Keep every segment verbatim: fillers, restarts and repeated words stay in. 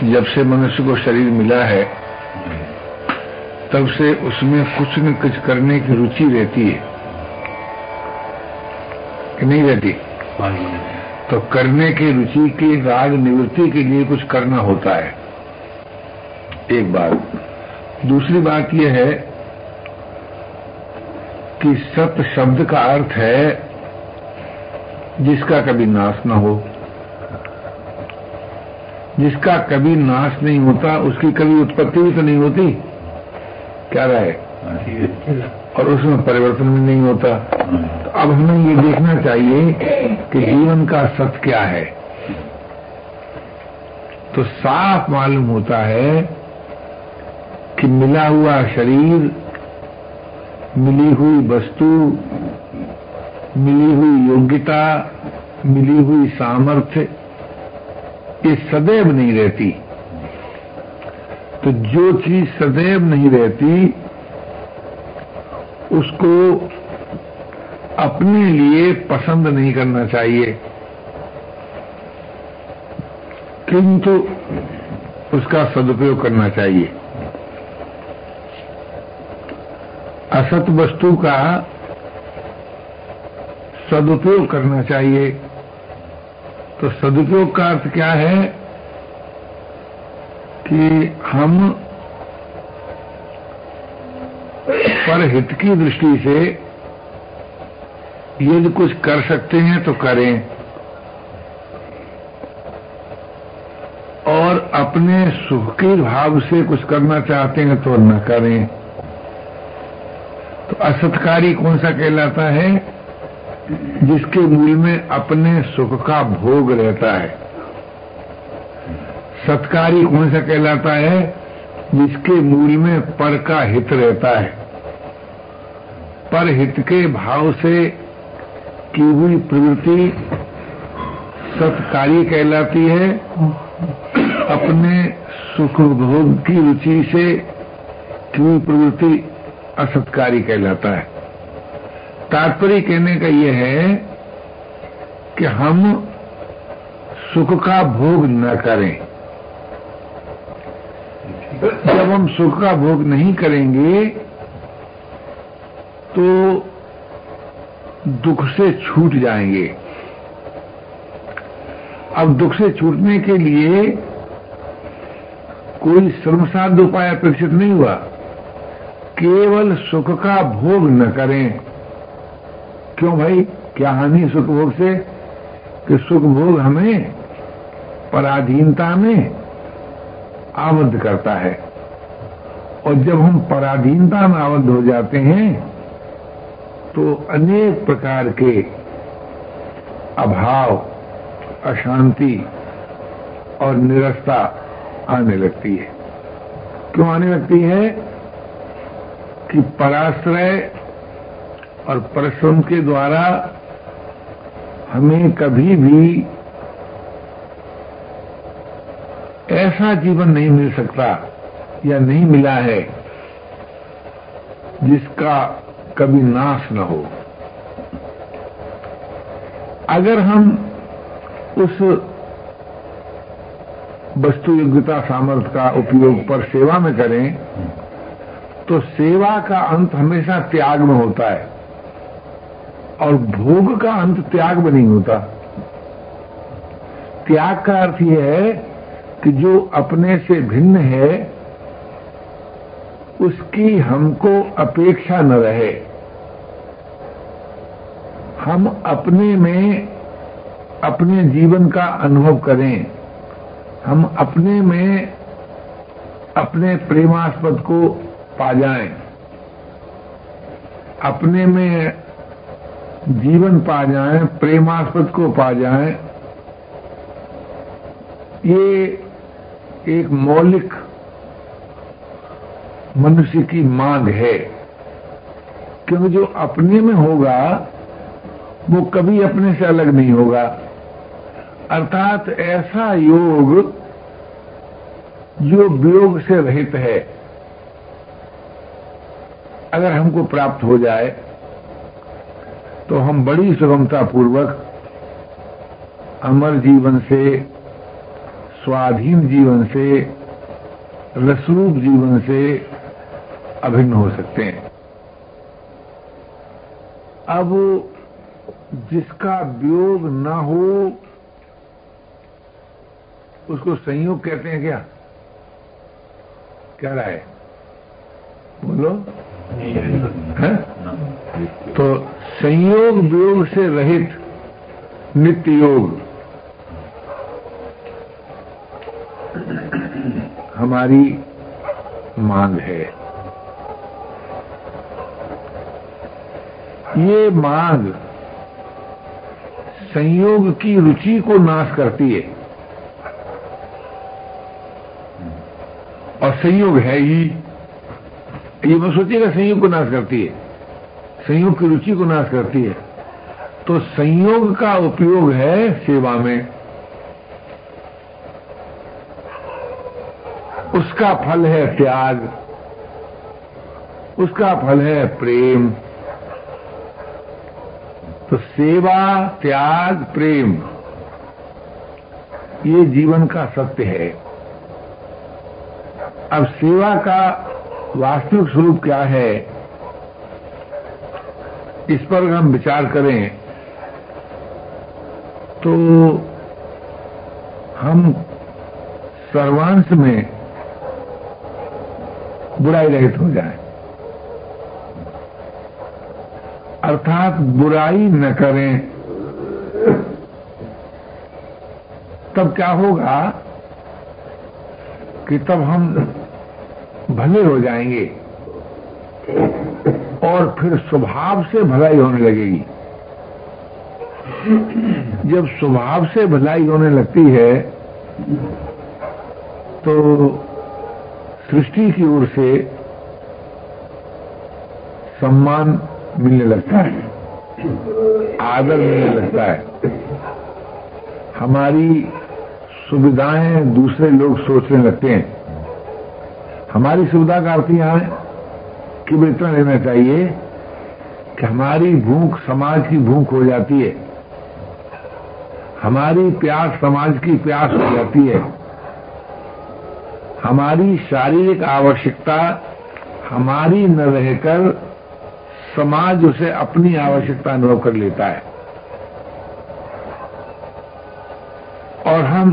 जब से मनुष्य को शरीर मिला है तब से उसमें कुछ न कुछ करने की रुचि रहती है कि नहीं रहती? तो करने की रुचि की राग निवृत्ति के लिए कुछ करना होता है, एक बात। दूसरी बात यह है कि सत शब्द का अर्थ है जिसका कभी नाश न हो। जिसका कभी नाश नहीं होता उसकी कभी उत्पत्ति भी तो नहीं होती, क्या रहे, और उसमें परिवर्तन भी नहीं होता। तो अब हमें ये देखना चाहिए कि जीवन का सत्य क्या है। तो साफ मालूम होता है कि मिला हुआ शरीर, मिली हुई वस्तु, मिली हुई योग्यता, मिली हुई सामर्थ्य, ये सदैव नहीं रहती। तो जो चीज सदैव नहीं रहती उसको अपने लिए पसंद नहीं करना चाहिए, किंतु उसका सदुपयोग करना चाहिए। असत वस्तु का सदुपयोग करना चाहिए। तो सदुपयोग का अर्थ क्या है कि हम परहित की दृष्टि से यदि कुछ कर सकते हैं तो करें, और अपने सुख के भाव से कुछ करना चाहते हैं तो न करें। तो असत्कारी कौन सा कहलाता है? जिसके मूल में अपने सुख का भोग रहता है। सत्कारी कौन सा कहलाता है? जिसके मूल में पर का हित रहता है। पर हित के भाव से की हुई प्रवृत्ति सत्कारी कहलाती है। अपने सुख भोग की रुचि से की हुई प्रवृत्ति असत्कारी कहलाता है। तात्पर्य कहने का यह है कि हम सुख का भोग न करें। जब हम सुख का भोग नहीं करेंगे तो दुख से छूट जाएंगे। अब दुख से छूटने के लिए कोई श्रमसाध्य उपाय अपेक्षित नहीं हुआ, केवल सुख का भोग न करें। क्यों भाई, क्या हानि सुख भोग से? कि सुख भोग हमें पराधीनता में आबद्ध करता है, और जब हम पराधीनता में आबद्ध हो जाते हैं तो अनेक प्रकार के अभाव, अशांति और निरस्ता आने लगती है। क्यों आने लगती है? कि पराश्रय और परिश्रम के द्वारा हमें कभी भी ऐसा जीवन नहीं मिल सकता या नहीं मिला है जिसका कभी नाश न हो। अगर हम उस वस्तु योग्यता सामर्थ्य का उपयोग पर सेवा में करें तो सेवा का अंत हमेशा त्याग में होता है, और भोग का अंत त्याग में नहीं होता। त्याग का अर्थ यह है कि जो अपने से भिन्न है उसकी हमको अपेक्षा न रहे। हम अपने में अपने जीवन का अनुभव करें, हम अपने में अपने प्रेमास्पद को पा जाएं, अपने में जीवन पा जाएं, प्रेमास्पद को पा जाएं। ये एक मौलिक मनुष्य की मांग है, क्योंकि जो अपने में होगा वो कभी अपने से अलग नहीं होगा। अर्थात ऐसा योग जो वियोग से रहित है अगर हमको प्राप्त हो जाए तो हम बड़ी सुगमता पूर्वक अमर जीवन से स्वाधीन जीवन से, रसरूप जीवन से अभिन्न हो सकते हैं। अब जिसका वियोग न हो उसको संयोग कहते हैं क्या? क्या राय बोलो? है? तो संयोग वियोग से रहित नित्य योग हमारी मांग है। ये मांग संयोग की रुचि को नाश करती है, और संयोग है ही, ये मत सोचिएगा संयोग को नाश करती है, संयोग की रुचि को नाश करती है। तो संयोग का उपयोग है सेवा में, उसका फल है त्याग, उसका फल है प्रेम। तो सेवा, त्याग, प्रेम ये जीवन का सत्य है। अब सेवा का वास्तविक स्वरूप क्या है, इस पर हम विचार करें तो हम सर्वांश में बुराई रहित हो जाए, अर्थात बुराई न करें। तब क्या होगा कि तब हम भले हो जाएंगे और फिर स्वभाव से भलाई होने लगेगी। जब स्वभाव से भलाई होने लगती है तो सृष्टि की ओर से सम्मान मिलने लगता है, आदर मिलने लगता है, हमारी सुविधाएं दूसरे लोग सोचने लगते हैं। हमारी सुविधा का अर्थ यहां केवल इतना लेना चाहिए कि हमारी भूख समाज की भूख हो जाती है, हमारी प्यास समाज की प्यास हो जाती है, हमारी शारीरिक आवश्यकता हमारी न रहकर समाज उसे अपनी आवश्यकता अनुभव कर लेता है, और हम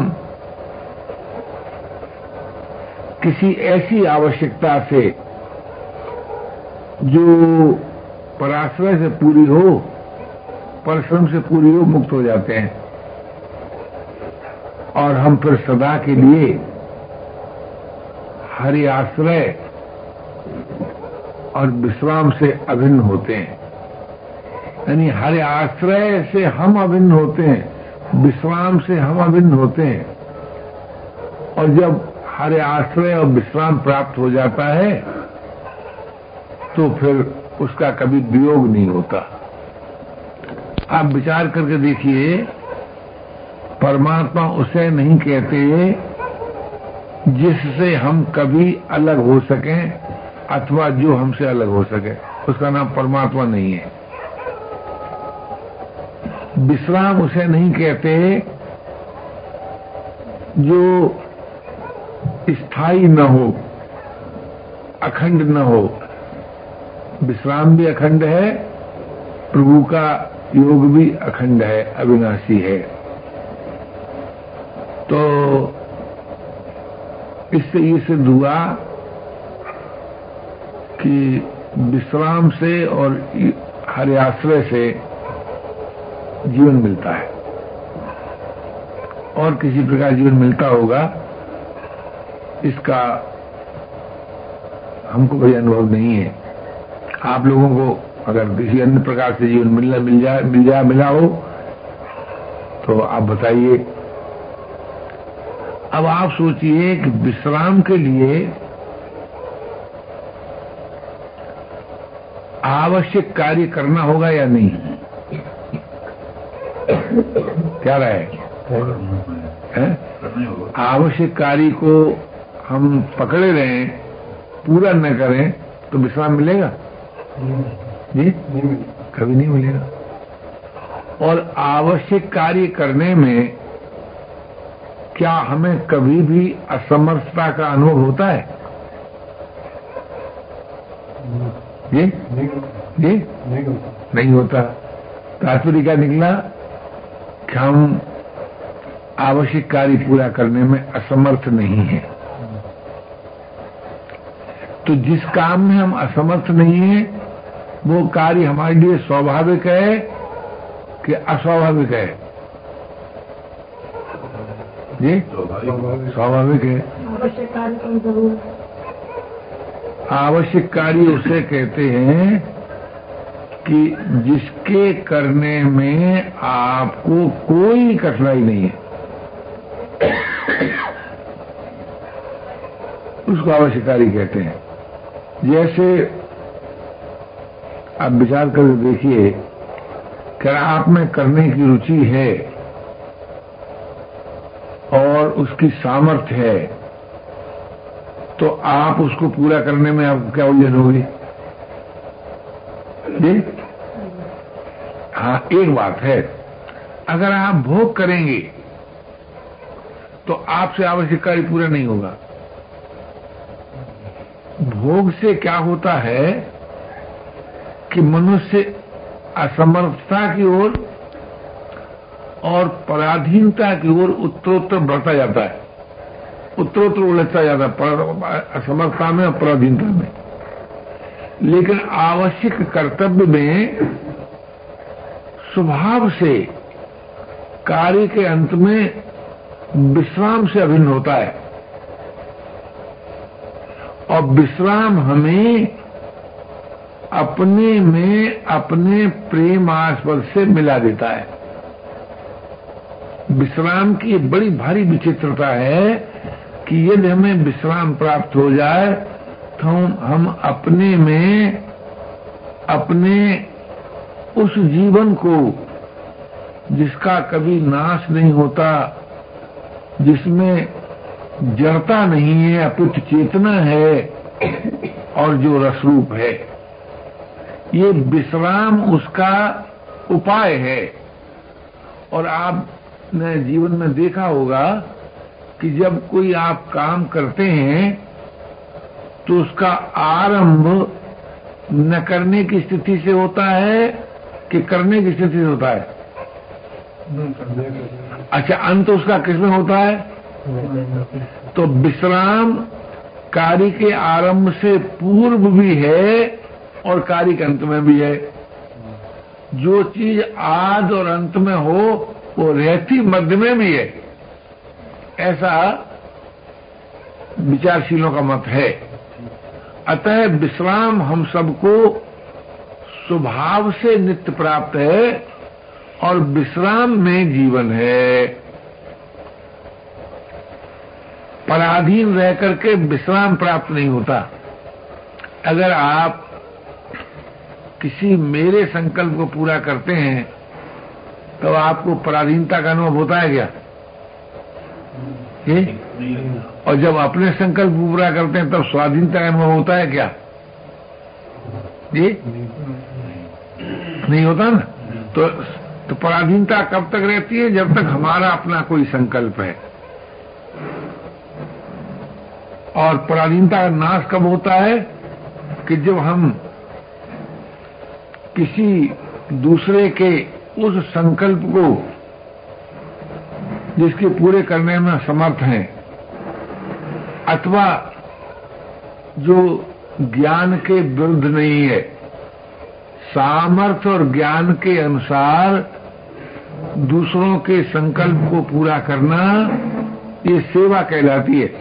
किसी ऐसी आवश्यकता से जो पराश्रय से पूरी हो, परिश्रम से पूरी हो, मुक्त हो जाते हैं, और हम फिर सदा के लिए हरि आश्रय और विश्राम से अभिन्न होते हैं। यानी हरि आश्रय से हम अभिन्न होते हैं, विश्राम से हम अभिन्न होते हैं, और जब हरि आश्रय और विश्राम प्राप्त हो जाता है तो फिर उसका कभी वियोग नहीं होता। आप विचार करके देखिए, परमात्मा उसे नहीं कहते जिससे हम कभी अलग हो सकें अथवा जो हमसे अलग हो सके, उसका नाम परमात्मा नहीं है। विश्राम उसे नहीं कहते जो स्थायी न हो, अखंड न हो। विश्राम भी अखंड है, प्रभु का योग भी अखंड है, अविनाशी है। तो इससे ये सिद्ध हुआ कि विश्राम से और हरि आश्रय से जीवन मिलता है, और किसी प्रकार जीवन मिलता होगा इसका हमको कोई अनुभव नहीं है। आप लोगों को अगर किसी अन्य प्रकार से जीवन मिलना मिल जाए मिल जाए मिला हो तो आप बताइए। अब आप सोचिए कि विश्राम के लिए आवश्यक कार्य करना होगा या नहीं? क्या राय है? आवश्यक कार्य को हम पकड़े रहें, पूरा न करें तो विश्राम मिलेगा जी? कभी नहीं मिलेगा। और आवश्यक कार्य करने में क्या हमें कभी भी असमर्थता का अनुभव होता है? जी जी नहीं होता। तात्पर्य क्या निकला कि हम आवश्यक कार्य पूरा करने में असमर्थ नहीं है। तो जिस काम में हम असमर्थ नहीं है वो कार्य हमारे लिए स्वाभाविक है कि अस्वाभाविक है? जी स्वाभाविक है। आवश्यक कार्य तो जरूर। आवश्यक कार्य उसे कहते हैं कि जिसके करने में आपको कोई कठिनाई नहीं है, उसको आवश्यक कार्य कहते हैं। जैसे आप विचार कर देखिए कि आप में करने की रुचि है और उसकी सामर्थ्य है, तो आप उसको पूरा करने में आपको क्या उलझन होगी? जी हाँ, एक बात है, अगर आप भोग करेंगे तो आपसे आवश्यक कार्य पूरा नहीं होगा। भोग से क्या होता है कि मनुष्य असमर्थता की ओर और पराधीनता की ओर उत्तरोत्तर बढ़ता जाता है, उत्तरोत्तर उलझता जाता है असमर्थता में और पराधीनता में। लेकिन आवश्यक कर्तव्य में स्वभाव से कार्य के अंत में विश्राम से अभिन्न होता है, और विश्राम हमें अपने में अपने प्रेमास्पद से मिला देता है। विश्राम की एक बड़ी भारी विचित्रता है कि यदि हमें विश्राम प्राप्त हो जाए तो हम अपने में अपने उस जीवन को जिसका कभी नाश नहीं होता, जिसमें जड़ता नहीं है, अपितु चेतना है और जो रसरूप है, ये विश्राम उसका उपाय है। और आपने जीवन में देखा होगा कि जब कोई आप काम करते हैं तो उसका आरंभ न करने की स्थिति से होता है कि करने की स्थिति से होता है? अच्छा, अंत उसका किसमें होता है? तो विश्राम कार्य के आरंभ से पूर्व भी है और कार्य के अंत में भी है। जो चीज आद और अंत में हो वो रहती मध्य में भी है, ऐसा विचारशीलों का मत है। अतः विश्राम हम सबको स्वभाव से नित्य प्राप्त है और विश्राम में जीवन है। पराधीन रह करके विश्राम प्राप्त नहीं होता। अगर आप किसी मेरे संकल्प को पूरा करते हैं तो आपको पराधीनता का अनुभव होता है क्या? ये? और जब अपने संकल्प को पूरा करते हैं तब स्वाधीनता का अनुभव होता है क्या? ये नहीं होता ना। तो, तो पराधीनता कब तक रहती है? जब तक हमारा अपना कोई संकल्प है। और पराधीनता का नाश कब होता है? कि जब हम किसी दूसरे के उस संकल्प को जिसके पूरे करने में समर्थ हैं, अथवा जो ज्ञान के विरुद्ध नहीं है, सामर्थ्य और ज्ञान के अनुसार दूसरों के संकल्प को पूरा करना, ये सेवा कहलाती है।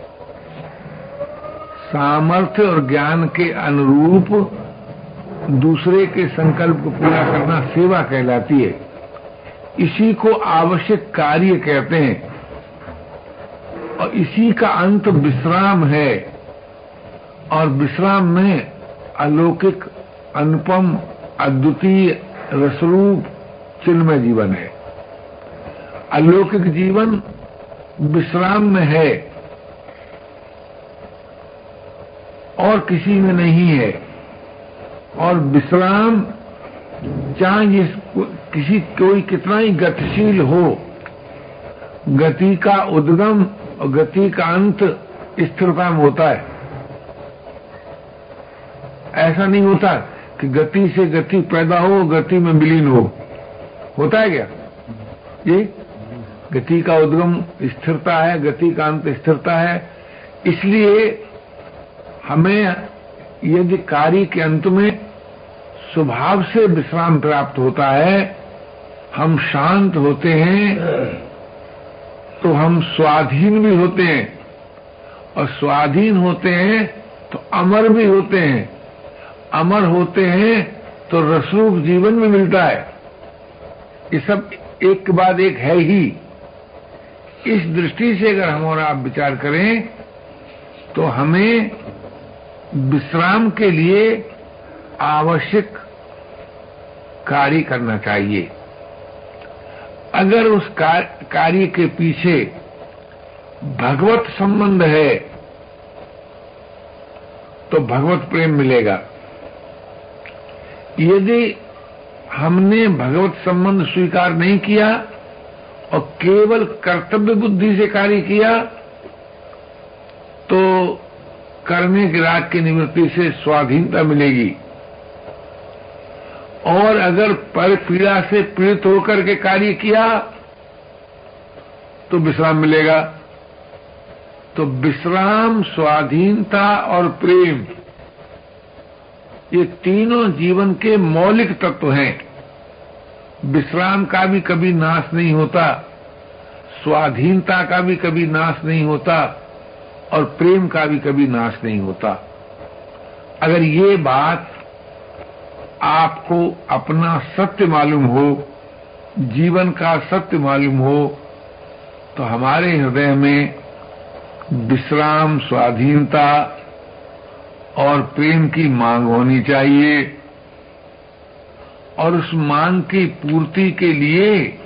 सामर्थ्य और ज्ञान के अनुरूप दूसरे के संकल्प को पूरा करना सेवा कहलाती है। इसी को आवश्यक कार्य कहते हैं और इसी का अंत विश्राम है। और विश्राम में अलौकिक, अनुपम, अद्वितीय रसरूप चिन्मय जीवन है। अलौकिक जीवन विश्राम में है और किसी में नहीं है। और विश्राम चाहे जिस किसी कोई कितना ही गतिशील हो, गति का उद्गम और गति का अंत स्थिरता में होता है। ऐसा नहीं होता कि गति से गति पैदा हो, गति में विलीन हो। होता है क्या ये? गति का उद्गम स्थिरता है, गति का अंत स्थिरता है। इसलिए हमें यदि कार्य के अंत में स्वभाव से विश्राम प्राप्त होता है, हम शांत होते हैं, तो हम स्वाधीन भी होते हैं, और स्वाधीन होते हैं तो अमर भी होते हैं। अमर होते हैं तो रसरूप जीवन में मिलता है। ये सब एक के बाद एक है ही। इस दृष्टि से अगर हम और आप विचार करें तो हमें विश्राम के लिए आवश्यक कार्य करना चाहिए। अगर उस कार्य के पीछे भगवत संबंध है तो भगवत प्रेम मिलेगा। यदि हमने भगवत संबंध स्वीकार नहीं किया और केवल कर्तव्य बुद्धि से कार्य किया तो करने के राग की निवृत्ति से स्वाधीनता मिलेगी, और अगर पर पीड़ा से पीड़ित होकर के कार्य किया तो विश्राम मिलेगा। तो विश्राम, स्वाधीनता और प्रेम, ये तीनों जीवन के मौलिक तत्व हैं। विश्राम का भी कभी नाश नहीं होता, स्वाधीनता का भी कभी नाश नहीं होता, और प्रेम का भी कभी नाश नहीं होता। अगर ये बात आपको अपना सत्य मालूम हो, जीवन का सत्य मालूम हो, तो हमारे हृदय में विश्राम, स्वाधीनता और प्रेम की मांग होनी चाहिए, और उस मांग की पूर्ति के लिए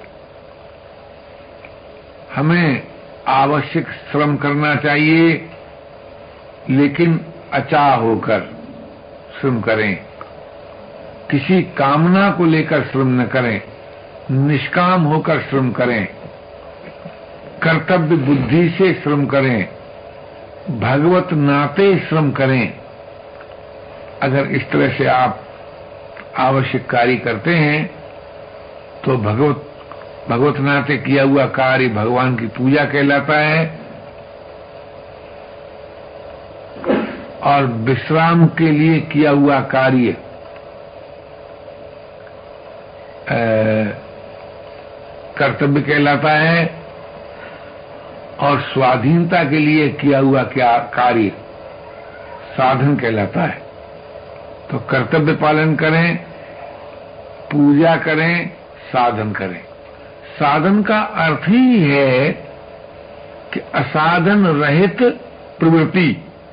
हमें आवश्यक श्रम करना चाहिए, लेकिन अचाह होकर श्रम करें। किसी कामना को लेकर श्रम न करें, निष्काम होकर श्रम करें, कर्तव्य बुद्धि से श्रम करें, भगवत नाते श्रम करें। अगर इस तरह से आप आवश्यक कार्य करते हैं तो भगवत भगवत नाते किया हुआ कार्य भगवान की पूजा कहलाता है, और विश्राम के लिए किया हुआ कार्य कर्तव्य कहलाता है, और स्वाधीनता के लिए किया हुआ क्या कार्य साधन कहलाता है। तो कर्तव्य पालन करें, पूजा करें, साधन करें। साधन का अर्थ ही है कि असाधन रहित प्रवृत्ति।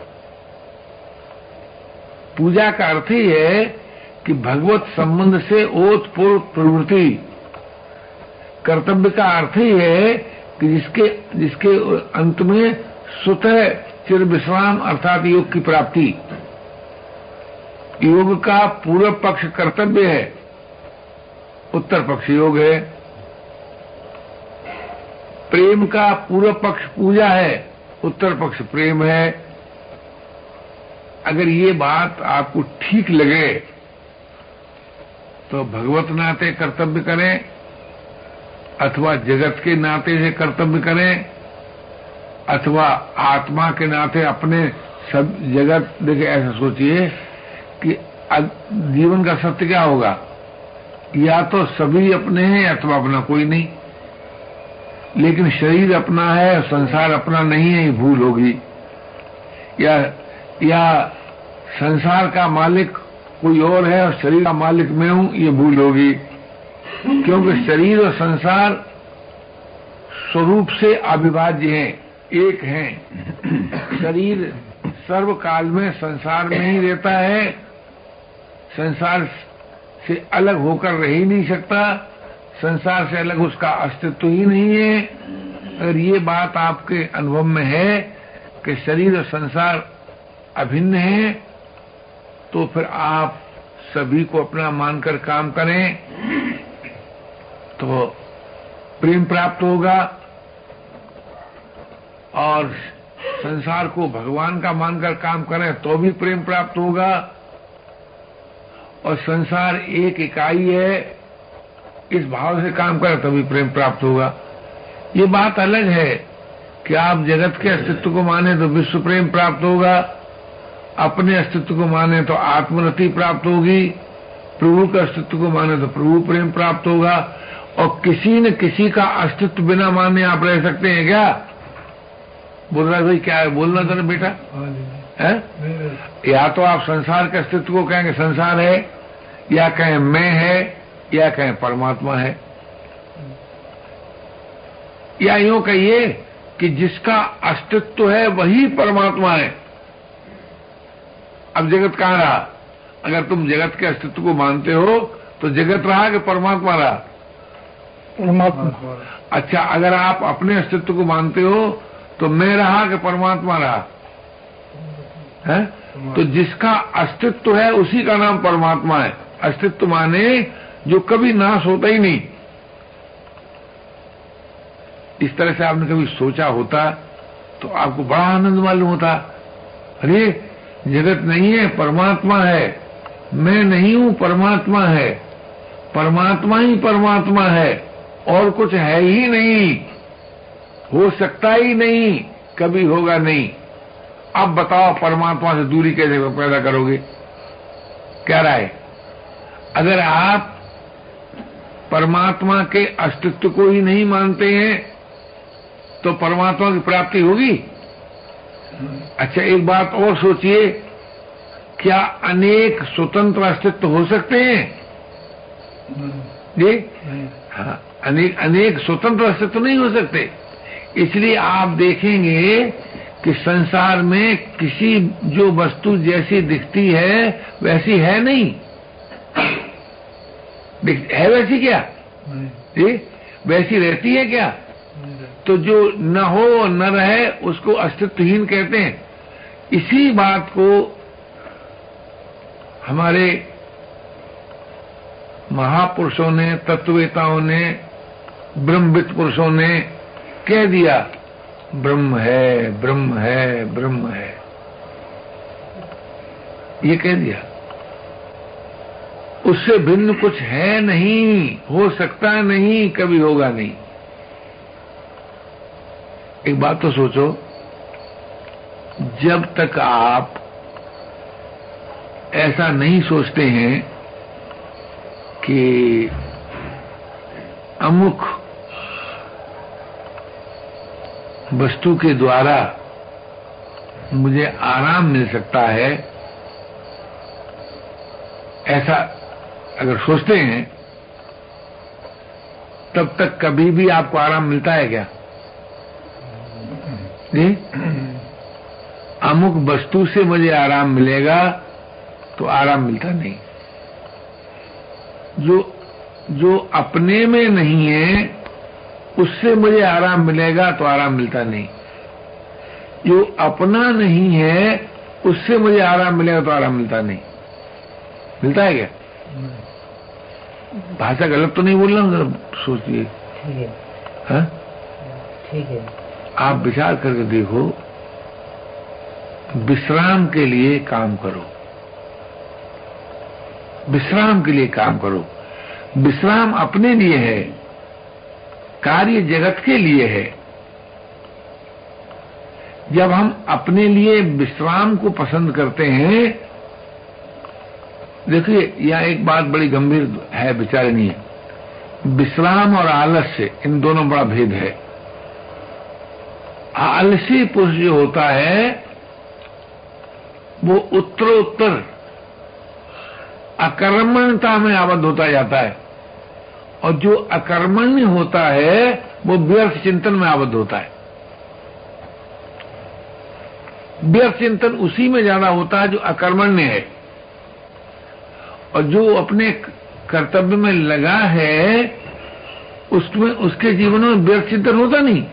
पूजा का अर्थ ही है कि भगवत संबंध से ओतप्रोत प्रवृत्ति। कर्तव्य का अर्थ ही है कि जिसके जिसके अंत में स्वतः चिर विश्राम अर्थात योग की प्राप्ति। योग का पूर्व पक्ष कर्तव्य है, उत्तर पक्ष योग है। प्रेम का पूर्व पक्ष पूजा है, उत्तर पक्ष प्रेम है। अगर ये बात आपको ठीक लगे तो भगवत नाते कर्तव्य करें, अथवा जगत के नाते से कर्तव्य करें, अथवा आत्मा के नाते अपने सब जगत। देखिए, ऐसा सोचिए कि जीवन का सत्य क्या होगा, या तो सभी अपने हैं अथवा अपना कोई नहीं। लेकिन शरीर अपना है, संसार अपना नहीं है, ये भूल होगी। या या संसार का मालिक कोई और है और शरीर का मालिक मैं हूं, ये भूल होगी। क्योंकि शरीर और संसार स्वरूप से अविभाज्य हैं, एक हैं। शरीर सर्वकाल में संसार में ही रहता है, संसार से अलग होकर रह ही नहीं सकता, संसार से अलग उसका अस्तित्व ही नहीं है। अगर ये बात आपके अनुभव में है कि शरीर और संसार अभिन्न है, तो फिर आप सभी को अपना मानकर काम करें तो प्रेम प्राप्त होगा, और संसार को भगवान का मानकर काम करें तो भी प्रेम प्राप्त होगा, और संसार एक इकाई है इस भाव से काम करें तो भी प्रेम प्राप्त होगा। ये बात अलग है कि आप जगत के अस्तित्व को माने तो विश्व प्रेम प्राप्त होगा, अपने अस्तित्व को माने तो आत्मरति प्राप्त होगी, प्रभु के अस्तित्व को माने तो प्रभु प्रेम प्राप्त होगा। और किसी न किसी का अस्तित्व बिना माने आप रह सकते हैं क्या? बोल रहा भाई क्या है, बोलना था ना बेटा है? या तो आप संसार के अस्तित्व को कहेंगे संसार है, या कहें मैं है, या कहें परमात्मा है, या यूं कहिए कि जिसका अस्तित्व है वही परमात्मा है। अब जगत कहां रहा? अगर तुम जगत के अस्तित्व को मानते हो तो जगत रहा कि परमात्मा रहा? परमात्मा। अच्छा, अगर आप अपने अस्तित्व को मानते हो तो मैं रहा कि परमात्मा रहा है? तो जिसका अस्तित्व है उसी का नाम परमात्मा है। अस्तित्व माने जो कभी नाश होता ही नहीं। इस तरह से आपने कभी सोचा होता तो आपको बड़ा आनंद मालूम होता। अरे जगत नहीं है, परमात्मा है, मैं नहीं हूं, परमात्मा है, परमात्मा ही परमात्मा है, और कुछ है ही नहीं, हो सकता ही नहीं, कभी होगा नहीं। अब बताओ परमात्मा से दूरी कैसे पैदा करोगे? क्या राय? अगर आप परमात्मा के अस्तित्व को ही नहीं मानते हैं तो परमात्मा की प्राप्ति होगी? अच्छा, एक बात और सोचिए, क्या अनेक स्वतंत्र अस्तित्व हो सकते हैं? जी हाँ, अनेक अनेक स्वतंत्र अस्तित्व नहीं हो सकते। इसलिए आप देखेंगे कि संसार में किसी जो वस्तु जैसी दिखती है वैसी है नहीं। है वैसी क्या? जी, वैसी रहती है क्या? तो जो न हो न रहे उसको अस्तित्वहीन कहते हैं। इसी बात को हमारे महापुरुषों ने, तत्ववेताओं ने, ब्रह्मविद पुरुषों ने कह दिया, ब्रह्म है, ब्रह्म है, ब्रह्म है, ये कह दिया। उससे भिन्न कुछ है नहीं, हो सकता नहीं, कभी होगा नहीं। एक बात तो सोचो, जब तक आप ऐसा नहीं सोचते हैं कि अमुक वस्तु के द्वारा मुझे आराम मिल सकता है, ऐसा अगर सोचते हैं, तब तक कभी भी आपको आराम मिलता है क्या? नहीं। अमुक वस्तु से मुझे आराम मिलेगा तो आराम मिलता नहीं। जो जो अपने में नहीं है उससे मुझे आराम मिलेगा तो आराम मिलता नहीं। जो अपना नहीं है उससे मुझे आराम मिलेगा तो आराम मिलता नहीं। मिलता है क्या? भाषा गलत तो नहीं बोल रहा हूं? सोचिए। ठीक है। हाँ, ठीक है। आप विचार करके देखो, विश्राम के लिए काम करो, विश्राम के लिए काम करो। विश्राम अपने लिए है, कार्य जगत के लिए है। जब हम अपने लिए विश्राम को पसंद करते हैं, देखिए यह एक बात बड़ी गंभीर है, विचारणीय है। विश्राम और आलस्य, इन दोनों बड़ा भेद है। आलसी पुरुष जो होता है वो उत्तरोत्तर अकर्मण्यता में आबद्ध होता जाता है, और जो अकर्मण्य होता है वो व्यर्थ चिंतन में आबद्ध होता है। व्यर्थ चिंतन उसी में ज्यादा होता है जो अकर्मण्य है, और जो अपने कर्तव्य में लगा है उसमें उसके जीवन में व्यर्थ चिंतन होता नहीं।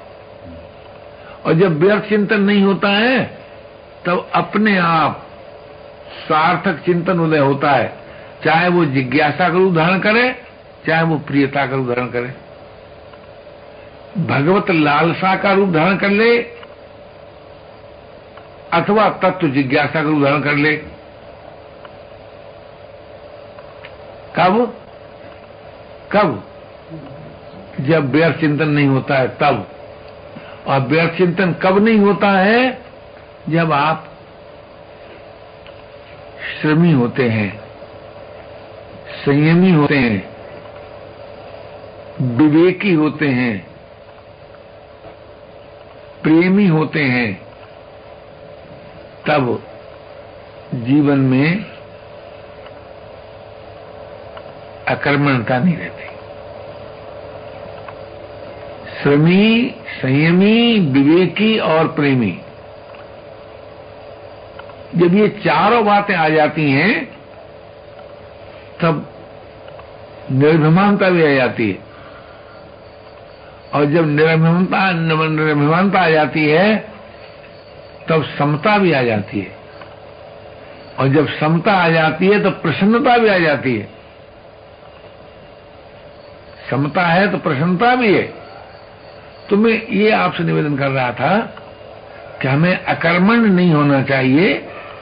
और जब व्यर्थ चिंतन नहीं होता है तब अपने आप सार्थक चिंतन उदय होता है, चाहे वो जिज्ञासा का रूप धारण करे, चाहे वो प्रियता का रूप धारण करे। भगवत लालसा का रूप धारण कर ले अथवा तत्व जिज्ञासा का रूप धारण कर ले। कब कब जब व्यर्थ चिंतन नहीं होता है तब। और व्यर्थ चिंतन कब नहीं होता है? जब आप श्रमी होते हैं, संयमी होते हैं, विवेकी होते हैं, प्रेमी होते हैं, तब जीवन में अकर्मणता नहीं रहती। श्रमी, संयमी, विवेकी और प्रेमी, जब ये चारों बातें आ जाती हैं तब निर्भिमानता भी आ जाती है। और जब निर्भिमानता निर्भिमानता आ जाती है तब समता भी आ जाती है। और जब समता आ जाती है तो प्रसन्नता भी आ जाती है। समता है तो प्रसन्नता भी है। तो मैं ये आपसे निवेदन कर रहा था कि हमें अकर्मण्य नहीं होना चाहिए।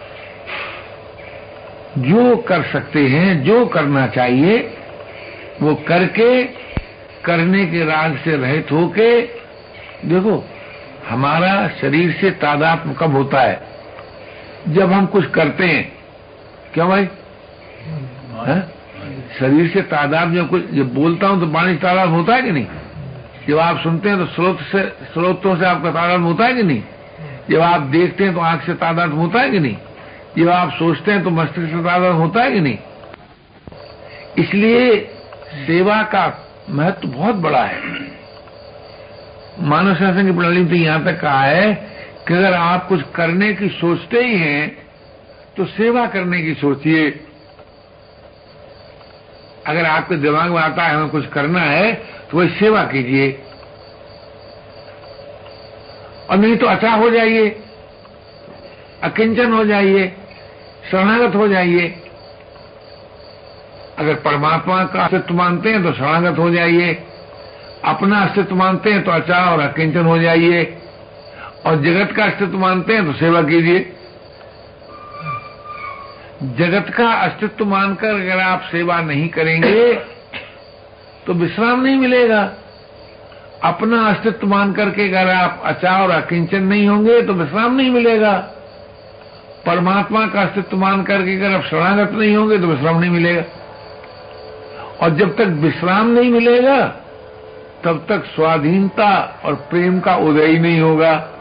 जो कर सकते हैं, जो करना चाहिए वो करके, करने के राग से रहित होके। देखो, हमारा शरीर से तादात्म्य कब होता है? जब हम कुछ करते हैं। क्यों भाई? है? शरीर से तादात्म्य, कुछ जब बोलता हूं तो वाणी से तादात्म्य होता है कि नहीं? जब आप सुनते हैं तो स्रोत से स्रोतों से आपका तादात्म्य होता है कि नहीं? जब आप देखते हैं तो आंख से तादात्म्य होता है कि नहीं? जब आप सोचते हैं तो मस्तिष्क से तादात्म्य होता है कि नहीं? इसलिए सेवा का महत्व बहुत बड़ा है। मानव शासन की प्रणाली में तो यहां तक कहा है कि अगर आप कुछ करने की सोचते ही हैं तो सेवा करने की सोचिए। अगर आपके दिमाग में आता है हमें कुछ करना है तो वही सेवा कीजिए, और नहीं तो अचा हो जाइए, अकिंचन हो जाइए, शरणागत हो जाइए। अगर परमात्मा का अस्तित्व मानते हैं तो शरणागत हो जाइए, अपना अस्तित्व मानते हैं तो अचा और अकिंचन हो जाइए, और जगत का अस्तित्व मानते हैं तो सेवा कीजिए। जगत का अस्तित्व मानकर अगर आप सेवा नहीं करेंगे तो विश्राम नहीं मिलेगा। अपना अस्तित्व मान करके अगर आप अचा और अकिंचन नहीं होंगे तो विश्राम नहीं मिलेगा। परमात्मा का अस्तित्व मान करके अगर आप शरणागत नहीं होंगे तो विश्राम नहीं मिलेगा। और जब तक विश्राम नहीं मिलेगा तब तक स्वाधीनता और प्रेम का उदय ही नहीं होगा।